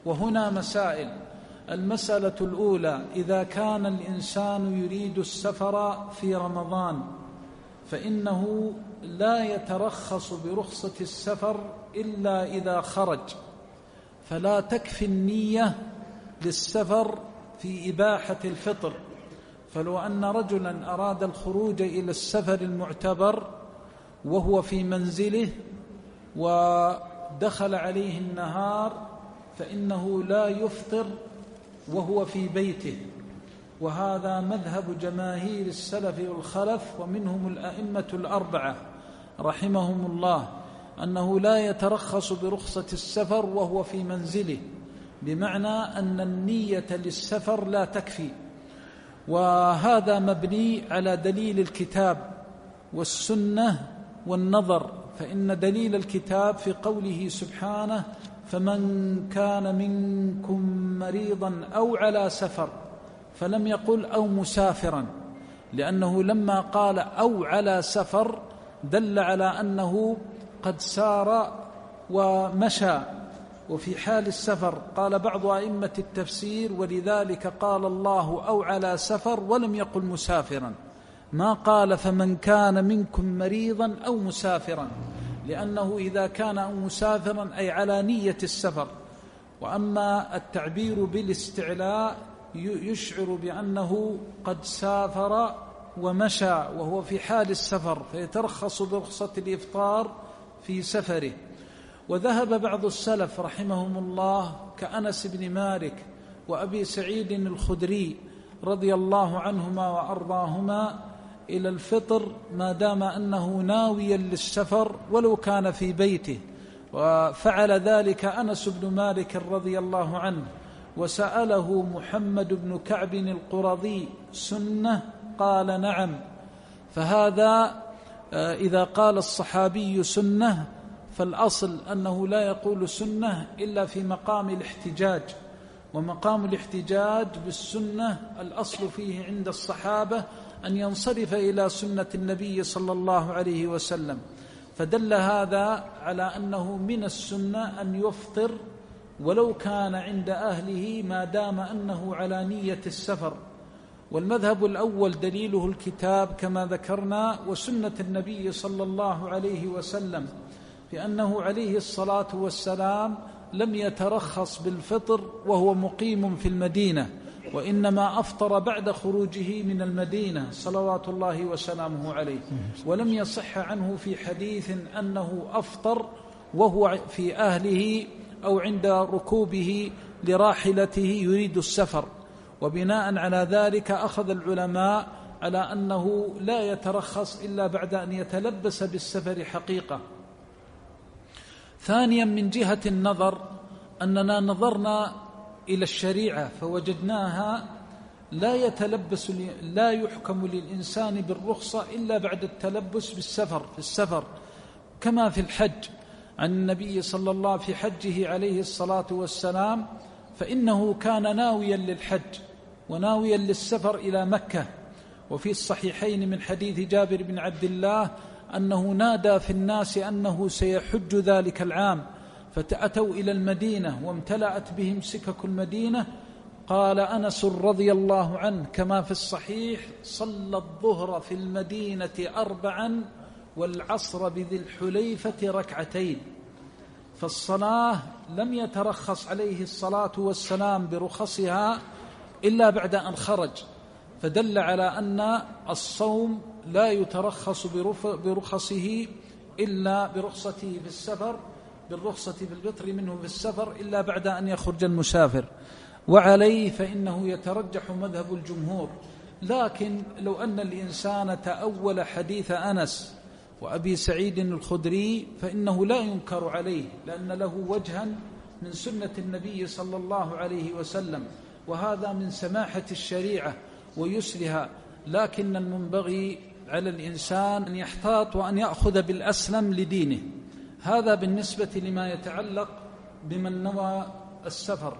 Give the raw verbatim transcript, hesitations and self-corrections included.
وهنا مسائل. المسألة الأولى: إذا كان الإنسان يريد السفر في رمضان فإنه لا يترخص برخصة السفر إلا إذا خرج، فلا تكفي النية للسفر في إباحة الفطر. فلو أن رجلا أراد الخروج إلى السفر المعتبر وهو في منزله ودخل عليه النهار فإنه لا يفطر وهو في بيته، وهذا مذهب جماهير السلف والخلف ومنهم الأئمة الأربعة رحمهم الله، أنه لا يترخص برخصة السفر وهو في منزله، بمعنى أن النية للسفر لا تكفي. وهذا مبني على دليل الكتاب والسنة والنظر. فإن دليل الكتاب في قوله سبحانه: فمن كان منكم مريضا أو على سفر، فلم يقل أو مسافرا، لأنه لما قال أو على سفر دل على أنه قد سار ومشى وفي حال السفر. قال بعض أئمة التفسير: ولذلك قال الله أو على سفر ولم يقل مسافرا، ما قال فمن كان منكم مريضا أو مسافرا، لأنه إذا كان أو مسافرا أي على نية السفر. وأما التعبير بالاستعلاء يشعر بأنه قد سافر ومشى وهو في حال السفر، فيترخص برخصة الإفطار في سفره. وذهب بعض السلف رحمهم الله كأنس بن مالك وأبي سعيد الخدري رضي الله عنهما وأرضاهما إلى الفطر ما دام أنه ناويا للسفر ولو كان في بيته. وفعل ذلك أنس بن مالك رضي الله عنه، وسأله محمد بن كعب القرظي: سنة؟ قال نعم. فهذا إذا قال الصحابي سنة فالأصل أنه لا يقول سنة إلا في مقام الاحتجاج، ومقام الاحتجاج بالسنة الأصل فيه عند الصحابة أن ينصرف إلى سنة النبي صلى الله عليه وسلم. فدل هذا على أنه من السنة أن يفطر ولو كان عند أهله ما دام أنه على نية السفر. والمذهب الأول دليله الكتاب كما ذكرنا وسنة النبي صلى الله عليه وسلم، لأنه عليه الصلاة والسلام لم يترخص بالفطر وهو مقيم في المدينة، وإنما أفطر بعد خروجه من المدينة صلوات الله وسلامه عليه. ولم يصح عنه في حديث أنه أفطر وهو في أهله أو عند ركوبه لراحلته يريد السفر. وبناء على ذلك أخذ العلماء على أنه لا يترخص إلا بعد أن يتلبس بالسفر حقيقة. ثانيا من جهة النظر أننا نظرنا إلى الشريعة فوجدناها لا يتلبس لا يحكم للإنسان بالرخصة إلا بعد التلبس بالسفر في السفر، كما في الحج عن النبي صلى الله عليه وسلم في حجه عليه الصلاة والسلام، فإنه كان ناويا للحج وناويا للسفر إلى مكة. وفي الصحيحين من حديث جابر بن عبد الله أنه نادى في الناس أنه سيحج ذلك العام، فأتوا إلى المدينة وامتلأت بهم سكك المدينة. قال أنس رضي الله عنه كما في الصحيح: صلى الظهر في المدينة أربعا والعصر بذي الحليفة ركعتين. فالصلاة لم يترخص عليه الصلاة والسلام برخصها إلا بعد أن خرج، فدل على أن الصوم لا يترخص برخصه إلا برخصته في السفر بالرخصة في الفطر منه في السفر إلا بعد أن يخرج المسافر. وعليه فإنه يترجح مذهب الجمهور. لكن لو أن الإنسان تأول حديث أنس وأبي سعيد الخدري فإنه لا ينكر عليه، لأن له وجها من سنة النبي صلى الله عليه وسلم، وهذا من سماحة الشريعة ويسرها. لكن المنبغي على الإنسان أن يحتاط وأن يأخذ بالأسلم لدينه. هذا بالنسبة لما يتعلق بمن نوى السفر.